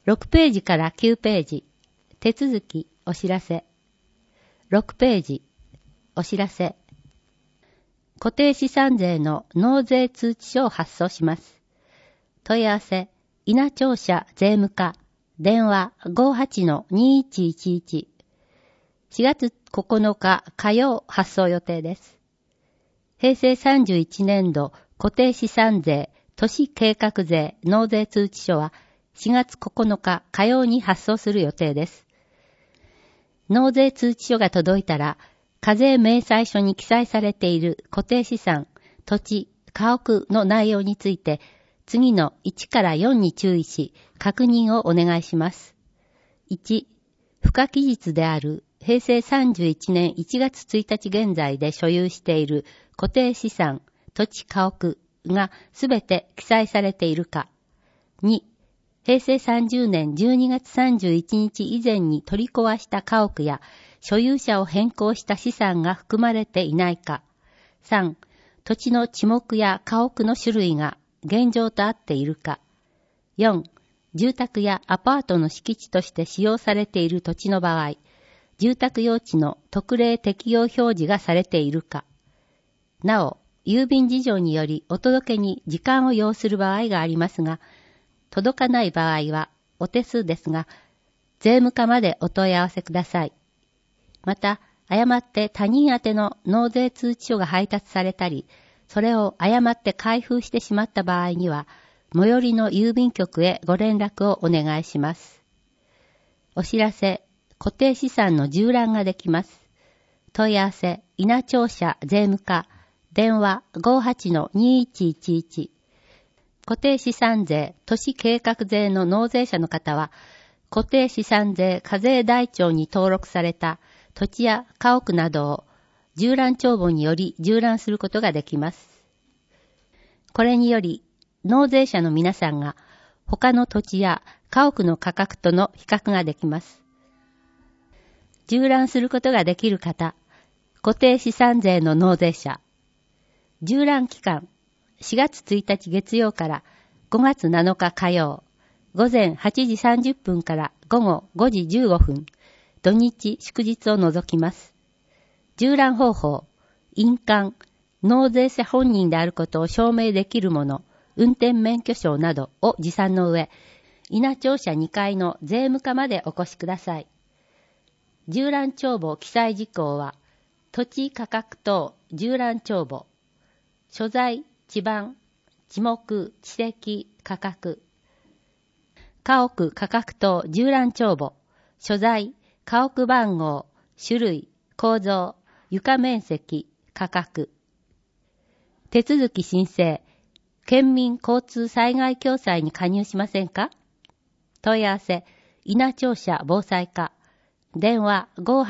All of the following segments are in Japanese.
6ページから9ページ、手続き、お知らせ。6ページ、お知らせ。固定資産税の納税通知書を発送します。問い合わせ、稲庁舎税務課、電話 58-2111。4月9日火曜発送予定です。平成31年度固定資産税都市計画税納税通知書は4月9日火曜に発送する予定です。納税通知書が届いたら、課税明細書に記載されている固定資産、土地、家屋の内容について、次の1から4に注意し、確認をお願いします。1、付加期日である平成31年1月1日現在で所有している固定資産、土地、家屋がすべて記載されているか。2、平成30年12月31日以前に取り壊した家屋や所有者を変更した資産が含まれていないか。3、土地の地目や家屋の種類が現状と合っているか。4、住宅やアパートの敷地として使用されている土地の場合、住宅用地の特例適用表示がされているか。なお、郵便事情によりお届けに時間を要する場合がありますが、届かない場合はお手数ですが、税務課までお問い合わせください。また、誤って他人宛ての納税通知書が配達されたり、それを誤って開封してしまった場合には、最寄りの郵便局へご連絡をお願いします。お知らせ、固定資産の縦覧ができます。問い合わせ、稲庁舎税務課、電話 58-2111。固定資産税、都市計画税の納税者の方は、固定資産税課税台帳に登録された土地や家屋などを縦覧帳簿により縦覧することができます。これにより、納税者の皆さんが他の土地や家屋の価格との比較ができます。縦覧することができる方、固定資産税の納税者。縦覧期間、4月1日月曜から5月7日火曜、午前8時30分から午後5時15分、土日祝日を除きます。縦覧方法、印鑑、納税者本人であることを証明できるもの、運転免許証などを持参の上、稲庁舎2階の税務課までお越しください。縦覧帳簿記載事項は、土地価格等縦覧帳簿、所在、地番、地目、地籍、価格、家屋価格等縦覧帳簿、所在、家屋番号、種類、構造、床面積、価格。手続き申請、県民交通災害共済に加入しませんか？問い合わせ、稲庁舎防災課、電話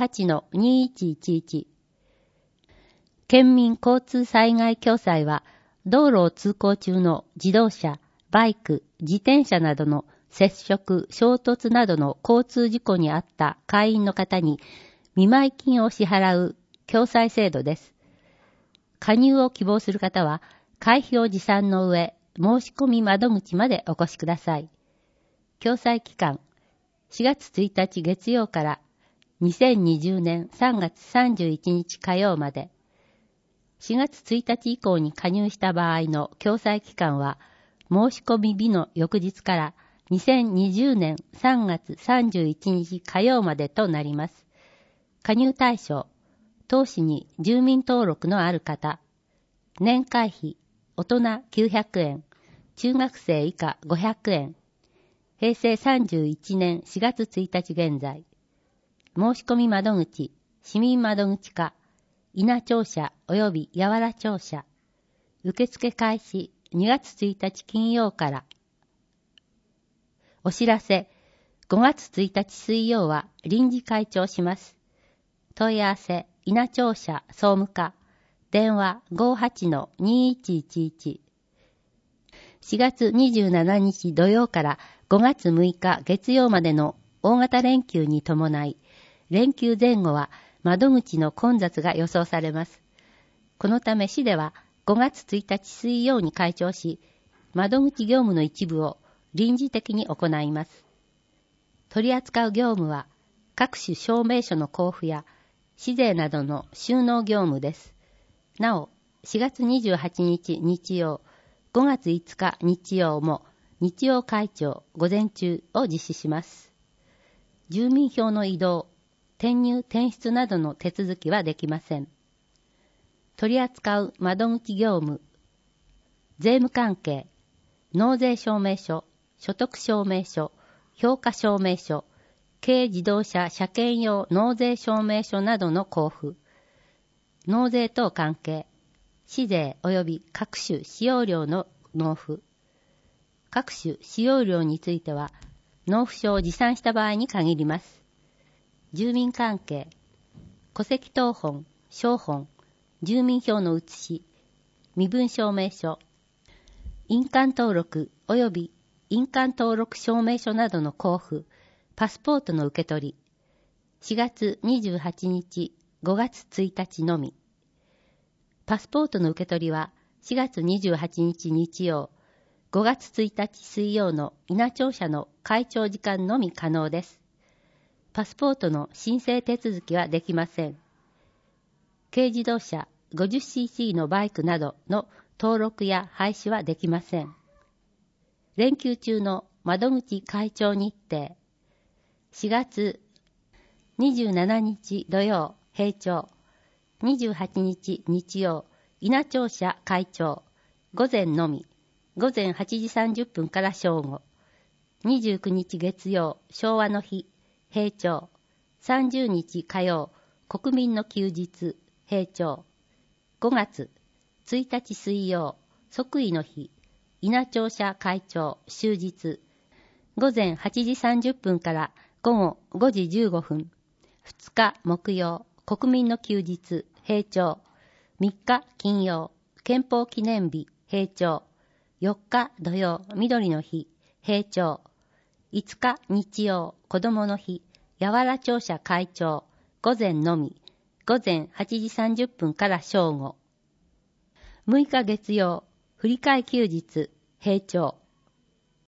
58-2111。県民交通災害共済は、道路を通行中の自動車、バイク、自転車などの接触、衝突などの交通事故に遭った会員の方に見舞金を支払う共済制度です。加入を希望する方は、会費を持参の上、申し込み窓口までお越しください。共済期間、4月1日月曜から2020年3月31日火曜まで、4月1日以降に加入した場合の共済期間は、申し込み日の翌日から2020年3月31日火曜までとなります。加入対象、当市に住民登録のある方、年会費、大人900円、中学生以下500円、平成31年4月1日現在、申し込み窓口、市民窓口課、稲庁舎及び八原庁舎。受付開始2月1日金曜から。お知らせ、5月1日水曜は臨時開庁します。問い合わせ、稲庁舎総務課。電話 58-2111。4月27日土曜から5月6日月曜までの大型連休に伴い、連休前後は窓口の混雑が予想されます。このため市では5月1日水曜に開庁し、窓口業務の一部を臨時的に行います。 取り扱う業務は各種証明書の交付や市税などの収納業務です。なお、4月28日日曜、5月5日日曜も日曜開庁午前中を実施します。住民票の移動、転入転出などの手続きはできません。取り扱う窓口業務、税務関係、納税証明書、所得証明書、評価証明書、軽自動車車検用納税証明書などの交付、納税等関係、市税及び各種使用料の納付、各種使用料については納付書を持参した場合に限ります。住民関係、戸籍謄本、照本、住民票の写し、身分証明書、印鑑登録及び印鑑登録証明書などの交付、パスポートの受け取り、4月28日、5月1日のみ。パスポートの受け取りは4月28日日曜、5月1日水曜の稲庁舎の開庁時間のみ可能です。パスポートの申請手続きはできません。軽自動車 50cc のバイクなどの登録や廃止はできません。連休中の窓口開庁日程。4月27日土曜、閉庁。28日日曜、稲庁舎開庁。午前のみ。午前8時30分から正午。29日月曜、昭和の日。閉庁。30日火曜、国民の休日。閉庁。5月1日水曜、即位の日。稲庁舎開庁終日。午前8時30分から午後5時15分。2日木曜、国民の休日。閉庁。3日金曜、憲法記念日。閉庁。4日土曜、緑の日。閉庁。5日日曜、子供の日。八原庁舎開庁。午前のみ。午前8時30分から正午。6日月曜、振替休日。閉庁。